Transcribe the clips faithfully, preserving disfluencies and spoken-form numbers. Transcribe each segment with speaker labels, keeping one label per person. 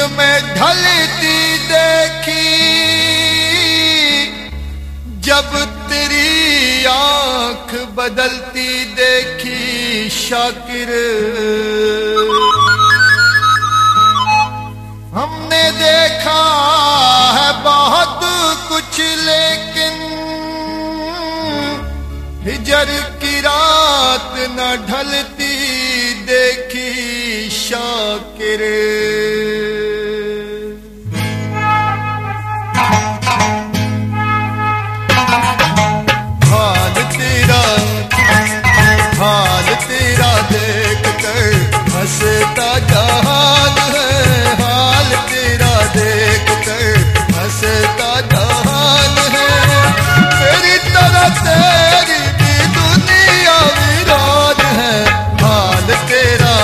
Speaker 1: में ढलती देखी, जब तेरी आंख बदलती देखी शाकिर। हमने देखा है बहुत कुछ लेकिन हिजर की रात न ढलती देखी शाकिर। हाल तेरा हाल तेरा देख कर हंसता जहान है, हाल तेरा देख कर हंसता जहान है। तेरी तरह तेरी भी दुनिया वीरान है, हाल तेरा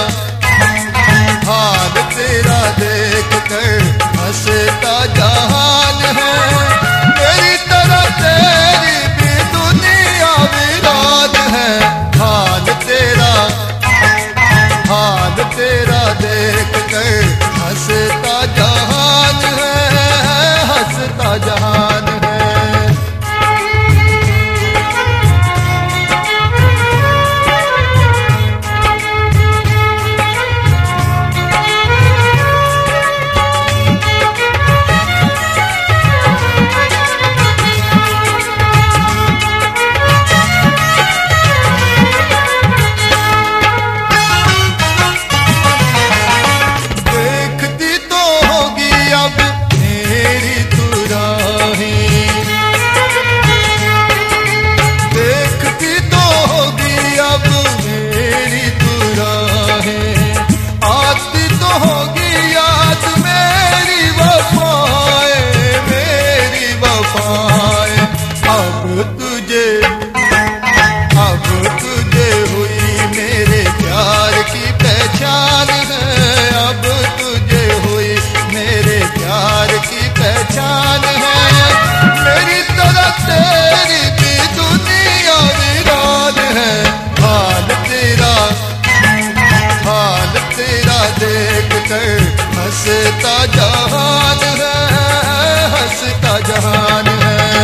Speaker 1: हाल तेरा देख कर हंसता जहान है। तेरी तरह तेरी भी दुनिया वीरान है, हाल तेरा हाल तेरा देख कर हंसता जहान है, हंसता जहान है। हंसता जहान है, हंसता जहान है।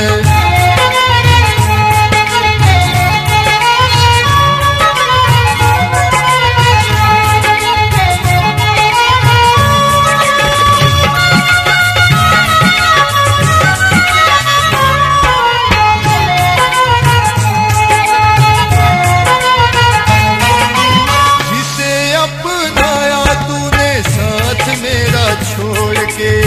Speaker 1: जिसे अपनाया तूने साथ मेरा छोड़ के,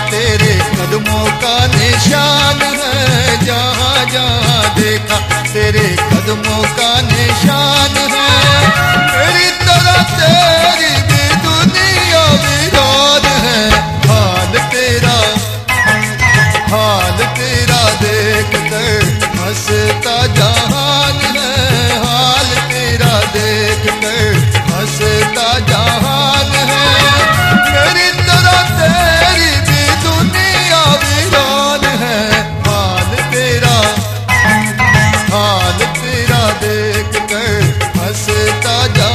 Speaker 1: तेरे कदमों का निशान है, जहाँ जहाँ देखा तेरे कदमों का निशान है। मेरी तरह तेरी भी दुनिया वीरान है। हाल तेरा हाल तेरा देख कर हंसता जहान है। हाल तेरा देख कर हंसता जहान है। मेरी तरह तेरी भी दुनिया वीरान है। हाल तेरा हाल तेरा देख कर हंसता जा